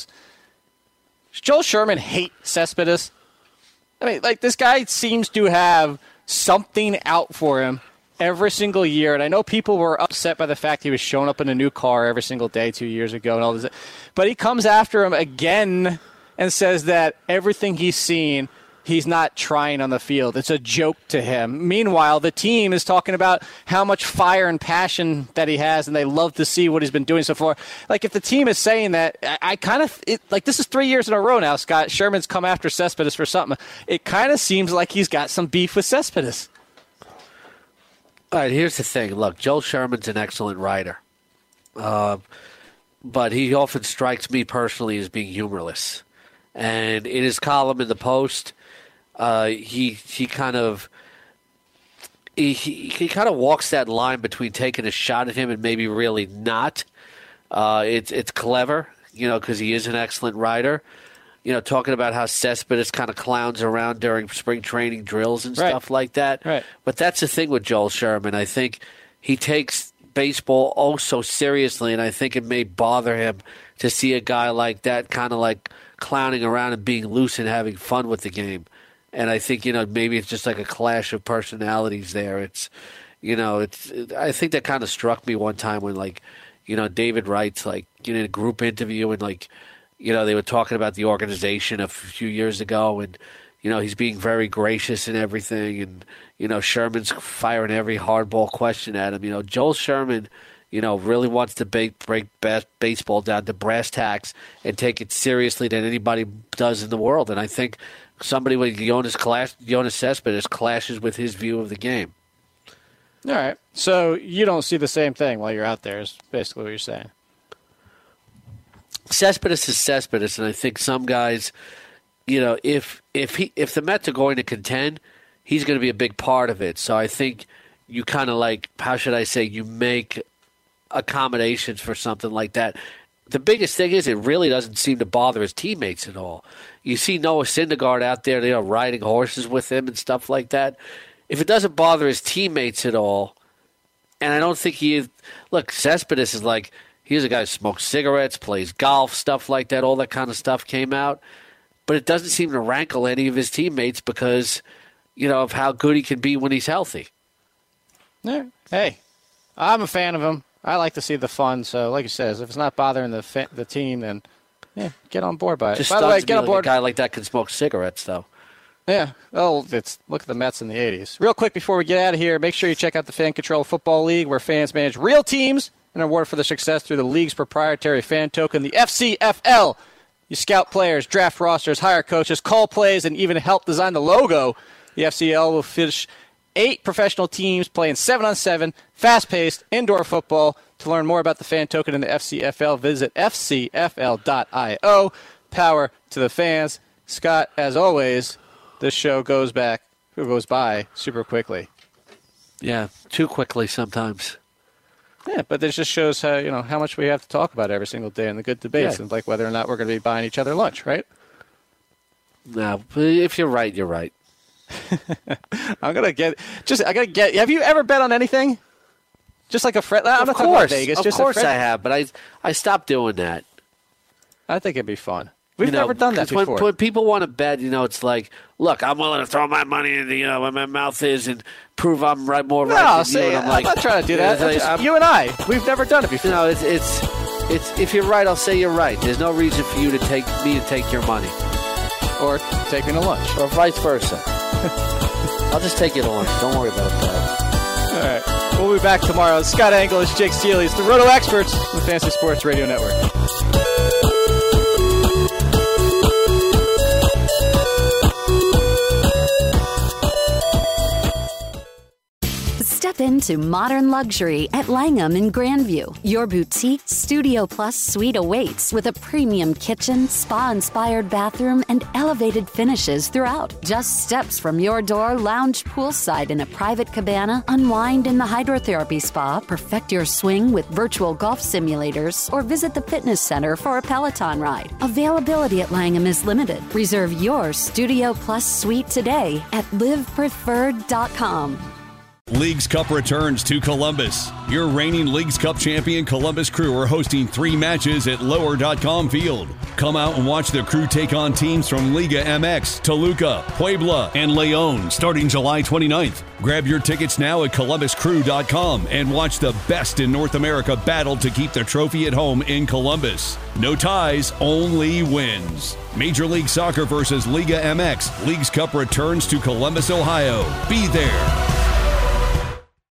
Does Joel Sherman hate Cespedes? I mean, like, this guy seems to have something out for him every single year. And I know people were upset by the fact he was showing up in a new car every single day two years ago and all this. But he comes after him again and says that everything he's seen, he's not trying on the field. It's a joke to him. Meanwhile, the team is talking about how much fire and passion that he has, and they love to see what he's been doing so far. Like, if the team is saying that, I, I kind of – like, this is three years in a row now, Scott. Sherman's come after Cespedes for something. It kind of seems like he's got some beef with Cespedes.
All right, here's the thing. Look, Joel Sherman's an excellent writer. Uh, but he often strikes me personally as being humorless. And in his column in the Post, uh, he he kind of he, he, he kind of walks that line between taking a shot at him and maybe really not. Uh, it's it's clever, you know, because he is an excellent writer. You know, talking about how Cespedes kind of clowns around during spring training drills and
Right.
stuff like that.
Right.
But that's the thing with Joel Sherman. I think he takes baseball oh so seriously, and I think it may bother him to see a guy like that kind of like clowning around and being loose and having fun with the game. And I think, you know, maybe it's just like a clash of personalities there. It's, you know, it's. I think that kind of struck me one time when, like, you know, David Wright's like, you know, in a group interview and like, you know, they were talking about the organization a few years ago, and, you know, he's being very gracious and everything, and, you know, Sherman's firing every hardball question at him. You know, Joel Sherman, you know, really wants to break, break baseball down to brass tacks and take it seriously than anybody does in the world. And I think somebody with Jonas, Clash, Jonas Cespedes clashes with his view of the game.
All right. So you don't see the same thing while you're out there is basically what you're saying.
Cespedes is Cespedes, and I think some guys, you know, if if he if the Mets are going to contend, he's going to be a big part of it. So I think you kind of like, how should I say, you make accommodations for something like that. The biggest thing is it really doesn't seem to bother his teammates at all. You see Noah Syndergaard out there, you know, riding horses with him and stuff like that. If it doesn't bother his teammates at all, and I don't think he is, look, Cespedes is like, he's a guy who smokes cigarettes, plays golf, stuff like that, all that kind of stuff came out. But it doesn't seem to rankle any of his teammates because, you know, of how good he can be when he's healthy.
Yeah. Hey, I'm a fan of him. I like to see the fun. So, like you said, if it's not bothering the fa- the team, then yeah, get on board by it.
Just
by the way, get on
like
board.
A guy like that can smoke cigarettes, though.
Yeah. Oh, it's look at the Mets in the eighties. Real quick before we get out of here, make sure you check out the Fan Control Football League, where fans manage real teams and are rewarded for their success through the league's proprietary fan token, the F C F L. You scout players, draft rosters, hire coaches, call plays, and even help design the logo. The F C L will finish eight professional teams playing seven on seven, fast-paced, indoor football. To learn more about the fan token in the F C F L, visit F C F L dot io. Power to the fans. Scott, as always, this show goes back, goes by super quickly.
Yeah, too quickly sometimes.
Yeah, but this just shows how, you know, how much we have to talk about every single day in the good debates,
Yeah.
and like whether or not we're going to be buying each other lunch, right?
No, if you're right, you're right.
I'm gonna get just. I gotta get. Have you ever bet on anything? Just like a friend. I'm
Of
not talking about
course,
Vegas.
of
just
course
a friend.
I have, but I I stopped doing that.
I think it'd be fun. We've
You know,
never done that
'cause when,
before.
when people want to bet, you know, it's like, look, I'm willing to throw my money in the, you know, where my mouth is and prove I'm right more right
no,
than
see,
you. And I'm,
I'm
like,
not trying to do that.
it's like,
It's just
I'm-
you and I, we've never done it before.
You know, it's it's it's if you're right, I'll say you're right. There's no reason for you to take me to take your money,
Or take me to lunch.
or vice versa. I'll just take you to lunch. Don't worry about that.
All right. We'll be back tomorrow. Scott Engel is Jake Steele. He's the Roto Experts on the Fantasy Sports Radio Network.
Step into modern luxury at Langham in Grandview. Your boutique Studio Plus suite awaits with a premium kitchen, spa-inspired bathroom, and elevated finishes throughout. Just steps from your door, lounge poolside in a private cabana, unwind in the hydrotherapy spa, perfect your swing with virtual golf simulators, or visit the fitness center for a Peloton ride. Availability at Langham is limited. Reserve your Studio Plus suite today at live preferred dot com.
Leagues Cup returns to Columbus. Your reigning Leagues Cup champion Columbus Crew are hosting three matches at lower dot com field. Come out and watch the Crew take on teams from Liga M X, Toluca, Puebla, and León starting July twenty-ninth. Grab your tickets now at columbus crew dot com and watch the best in North America battle to keep the trophy at home in Columbus. No ties, only wins. Major League Soccer versus Liga M X. Leagues Cup returns to Columbus, Ohio. Be there.